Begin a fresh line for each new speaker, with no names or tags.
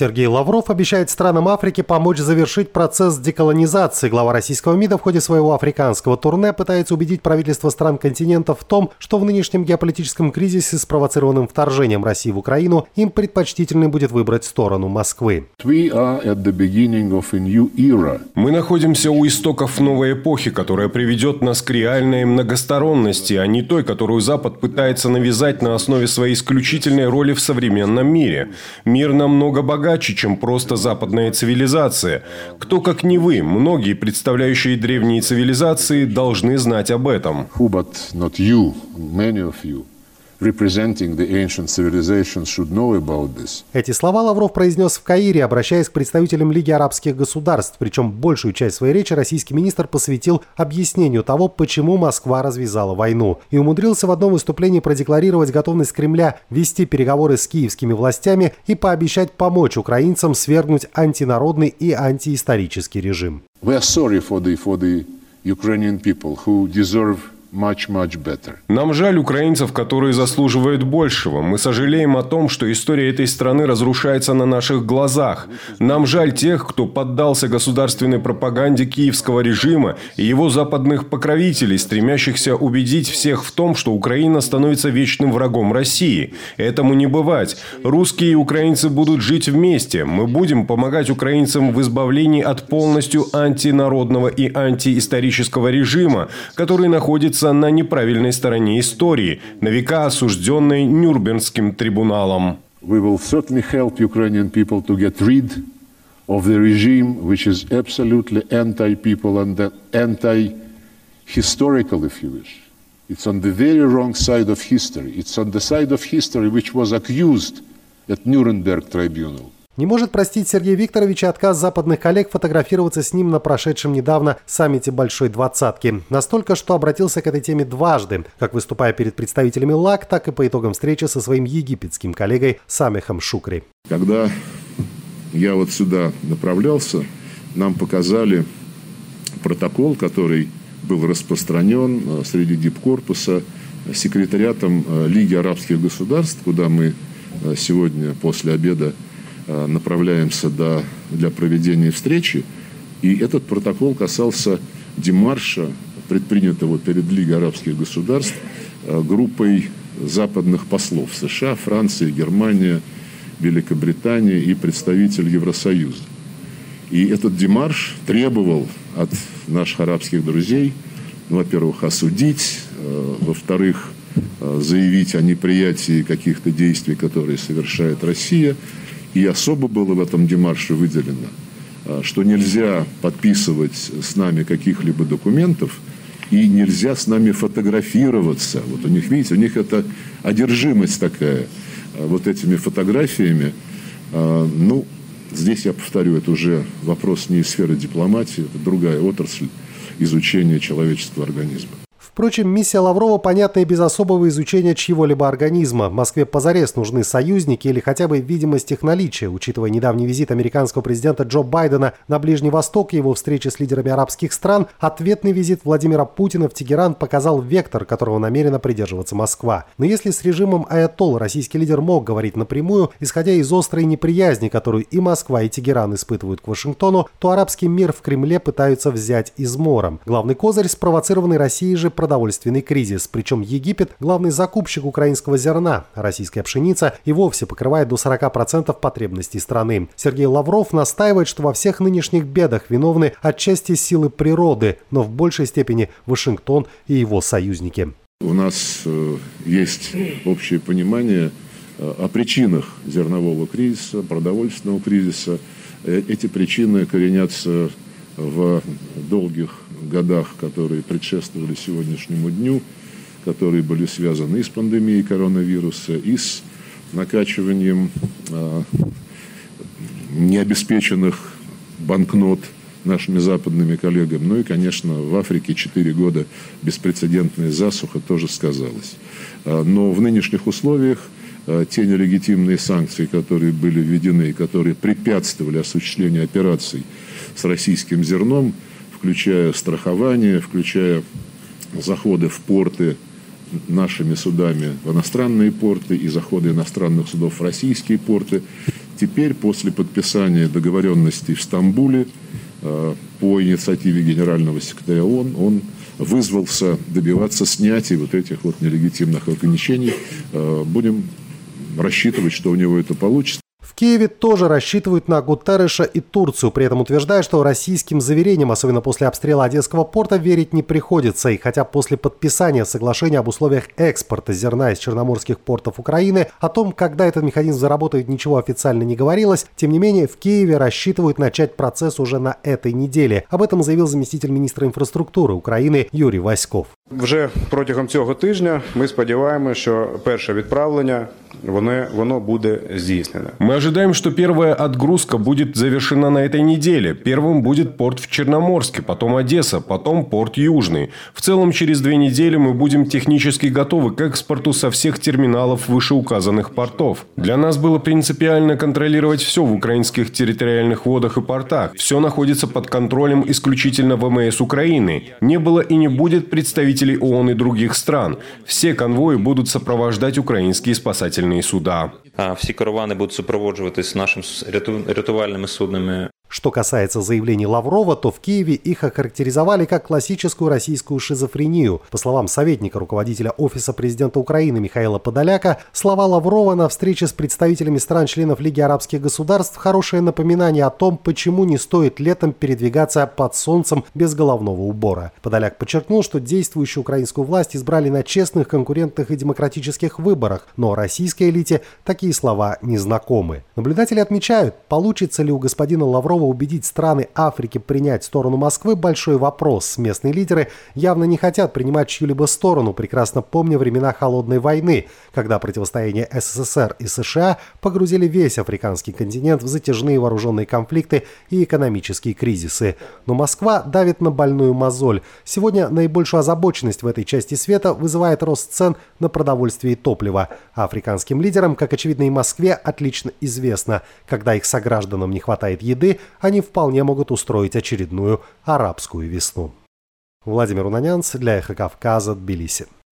Сергей Лавров обещает странам Африки помочь завершить процесс деколонизации. Глава российского МИДа в ходе своего африканского турне пытается убедить правительства стран континента в том, что в нынешнем геополитическом кризисе, спровоцированном вторжением России в Украину, им предпочтительнее будет выбрать сторону Москвы.
Мы
находимся у истоков новой эпохи, которая приведет нас к реальной многосторонности, а не той, которую Запад пытается навязать на основе своей исключительной роли в современном мире. Мир намного богаче, чем просто западная цивилизация. Кто, как не вы, многие, представляющие древние цивилизации, должны знать об этом.
Эти слова Лавров произнес в Каире, обращаясь к представителям Лиги арабских государств. Причем большую часть своей речи российский министр посвятил объяснению того, почему Москва развязала войну. И умудрился в одном выступлении продекларировать готовность Кремля вести переговоры с киевскими властями и пообещать помочь украинцам свергнуть антинародный и антиисторический режим.
Нам жаль украинцев, которые заслуживают большего. Мы сожалеем о том, что история этой страны разрушается на наших глазах. Нам жаль тех, кто поддался государственной пропаганде киевского режима и его западных покровителей, стремящихся убедить всех в том, что Украина становится вечным врагом России. Этому не бывать. Русские и украинцы будут жить вместе. Мы будем помогать украинцам в избавлении от полностью антинародного и антиисторического режима, который находится на неправильной стороне истории, на века осужденной Нюрнбергским трибуналом.
We will certainly help Ukrainian people to get rid of the regime which is absolutely anti-people and anti-historical, if you wish. It's on the very wrong side of history. It's on the side of history which was accused at Nuremberg Tribunal.
Не может простить Сергей Викторович отказ западных коллег фотографироваться с ним на прошедшем недавно саммите Большой Двадцатки. Настолько, что обратился к этой теме дважды, как выступая перед представителями ЛАГ, так и по итогам встречи со своим египетским коллегой Самехом Шукри.
Когда я вот сюда направлялся, нам показали протокол, который был распространен среди дипкорпуса секретариатом Лиги арабских государств, куда мы сегодня после обеда направляемся для проведения встречи. И этот протокол касался демарша, предпринятого перед Лигой арабских государств группой западных послов США, Франция, Германия, Великобритания и представитель Евросоюза. И этот демарш требовал от наших арабских друзей, во-первых, осудить, во-вторых, заявить о неприятии каких-то действий, которые совершает Россия. И особо было в этом демарше выделено, что нельзя подписывать с нами каких-либо документов и нельзя с нами фотографироваться. Вот у них, видите, у них это одержимость такая вот этими фотографиями. Ну, здесь я повторю, это уже вопрос не из сферы дипломатии, это другая отрасль изучения человеческого организма.
Впрочем, миссия Лаврова понятна и без особого изучения чьего-либо организма. Москве позарез нужны союзники или хотя бы видимость их наличия. Учитывая недавний визит американского президента Джо Байдена на Ближний Восток и его встречи с лидерами арабских стран, ответный визит Владимира Путина в Тегеран показал вектор, которого намерена придерживаться Москва. Но если с режимом аятолл российский лидер мог говорить напрямую, исходя из острой неприязни, которую и Москва, и Тегеран испытывают к Вашингтону, то арабский мир в Кремле пытаются взять измором. Главный козырь, спровоцированный Россией же, продовольственный кризис. Причем Египет – главный закупщик украинского зерна. Российская пшеница и вовсе покрывает до 40% потребностей страны. Сергей Лавров настаивает, что во всех нынешних бедах виновны отчасти силы природы, но в большей степени Вашингтон и его союзники.
У нас есть общее понимание о причинах зернового кризиса, продовольственного кризиса. Эти причины коренятся в долгих годах, которые предшествовали сегодняшнему дню, которые были связаны и с пандемией коронавируса, и с накачиванием необеспеченных банкнот нашими западными коллегами. Ну и, конечно, в Африке 4 года беспрецедентная засуха тоже сказалась. Но в нынешних условиях те нелегитимные санкции, которые были введены и которые препятствовали осуществлению операций с российским зерном, включая страхование, включая заходы в порты нашими судами в иностранные порты и заходы иностранных судов в российские порты, теперь, после подписания договоренностей в Стамбуле по инициативе генерального секретаря ООН, он вызвался добиваться снятия вот этих вот нелегитимных ограничений. Будем рассчитывать, что у него это получится.
В Киеве тоже рассчитывают на Гутерреша и Турцию, при этом утверждая, что российским заверениям, особенно после обстрела Одесского порта, верить не приходится. И хотя после подписания соглашения об условиях экспорта зерна из черноморских портов Украины, о том, когда этот механизм заработает, ничего официально не говорилось, тем не менее в Киеве рассчитывают начать процесс уже на этой неделе. Об этом заявил заместитель министра инфраструктуры України Юрій Васьков.
Вже протягом цього тижня ми сподіваємося, що перше відправлення воно буде здійснено.
Мы ожидаем, что первая отгрузка будет завершена на этой неделе. Первым будет порт в Черноморске, потом Одесса, потом порт Южный. В целом, через 2 недели мы будем технически готовы к экспорту со всех терминалов вышеуказанных портов. Для нас было принципиально контролировать все в украинских территориальных водах и портах. Все находится под контролем исключительно ВМС Украины. Не было и не будет представителей ООН и других стран. Все конвои будут сопровождать украинские спасательные суда.
Всі каравани будуть супроводжуватись нашими рятувальними суднами.
Что касается заявлений Лаврова, то в Киеве их охарактеризовали как классическую российскую шизофрению. По словам советника руководителя Офиса президента Украины Михаила Подоляка, слова Лаврова на встрече с представителями стран-членов Лиги арабских государств – хорошее напоминание о том, почему не стоит летом передвигаться под солнцем без головного убора. Подоляк подчеркнул, что действующую украинскую власть избрали на честных, конкурентных и демократических выборах, но российской элите такие слова не знакомы. Наблюдатели отмечают, получится ли у господина Лаврова убедить страны Африки принять сторону Москвы – большой вопрос. Местные лидеры явно не хотят принимать чью-либо сторону, прекрасно помня времена Холодной войны, когда противостояние СССР и США погрузили весь африканский континент в затяжные вооруженные конфликты и экономические кризисы. Но Москва давит на больную мозоль. Сегодня наибольшую озабоченность в этой части света вызывает рост цен на продовольствие и топливо. А африканским лидерам, как очевидно и Москве, отлично известно, когда их согражданам не хватает еды, они вполне могут устроить очередную арабскую весну. Владимир Унанянц для Эхо Кавказа, Тбилиси.